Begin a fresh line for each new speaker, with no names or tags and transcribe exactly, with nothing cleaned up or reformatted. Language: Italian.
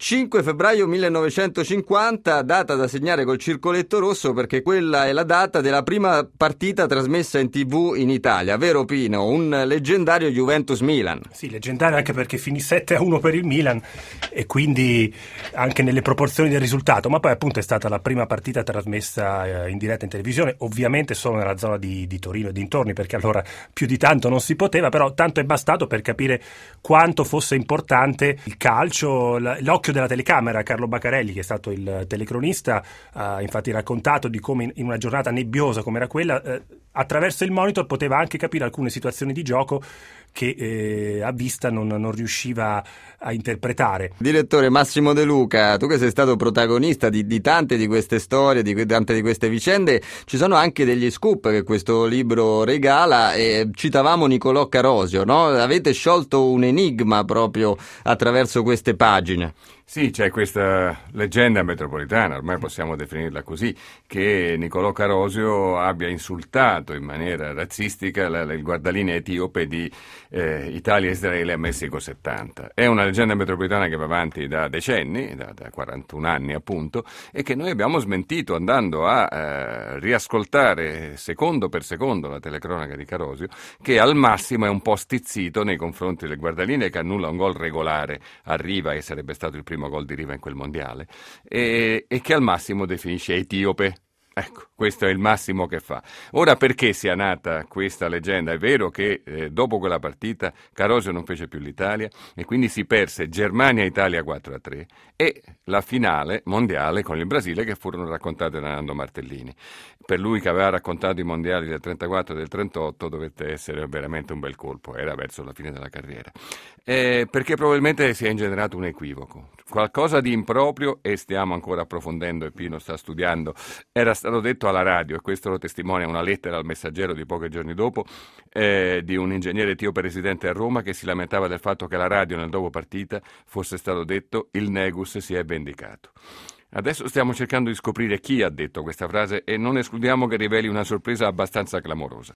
cinque febbraio millenovecentocinquanta, data da segnare col circoletto rosso perché quella è la data della prima partita trasmessa in tivù in Italia, vero Pino? Un leggendario Juventus-Milan.
Sì, leggendario anche perché finì sette a uno per il Milan e quindi anche nelle proporzioni del risultato, ma poi appunto è stata la prima partita trasmessa in diretta in televisione, ovviamente solo nella zona di, di Torino e dintorni, perché allora più di tanto non si poteva, però tanto è bastato per capire quanto fosse importante il calcio. L'occhio della telecamera, Carlo Baccarelli, che è stato il telecronista, ha infatti raccontato di come in una giornata nebbiosa come era quella, eh, attraverso il monitor poteva anche capire alcune situazioni di gioco che eh, a vista non, non riusciva a interpretare.
Direttore Massimo De Luca, tu che sei stato protagonista di, di tante di queste storie, di tante di queste vicende, ci sono anche degli scoop che questo libro regala, e citavamo Nicolò Carosio, no? Avete sciolto un enigma proprio attraverso queste pagine.
Sì, c'è questa leggenda metropolitana, ormai possiamo definirla così, che Nicolò Carosio abbia insultato in maniera razzistica la, la, il guardalinea etiope di eh, Italia-Israele a Messico settanta. È una leggenda metropolitana che va avanti da decenni, da, da quarantuno anni appunto, e che noi abbiamo smentito andando a eh, riascoltare secondo per secondo la telecronaca di Carosio, che al massimo è un po' stizzito nei confronti del guardalinea, che annulla un gol regolare a Riva, che sarebbe stato il primo gol di Riva in quel mondiale, e, e che al massimo definisce etiope. Ecco, questo è il massimo che fa. Ora, perché sia nata questa leggenda? È vero che eh, dopo quella partita Carosio non fece più l'Italia e quindi si perse Germania-Italia quattro a tre e la finale mondiale con il Brasile, che furono raccontate da Nando Martellini. Per lui, che aveva raccontato i mondiali del trentaquattro e del trentotto, dovette essere veramente un bel colpo, era verso la fine della carriera. Eh, perché probabilmente si è ingenerato un equivoco, qualcosa di improprio, e stiamo ancora approfondendo, e Pino sta studiando. Era stato detto alla radio, e questo lo testimonia una lettera al Messaggero di pochi giorni dopo, eh, di un ingegnere etiope residente a Roma, che si lamentava del fatto che alla radio nel dopo partita fosse stato detto il Negus si è vendicato. Adesso stiamo cercando di scoprire chi ha detto questa frase e non escludiamo che riveli una sorpresa abbastanza clamorosa.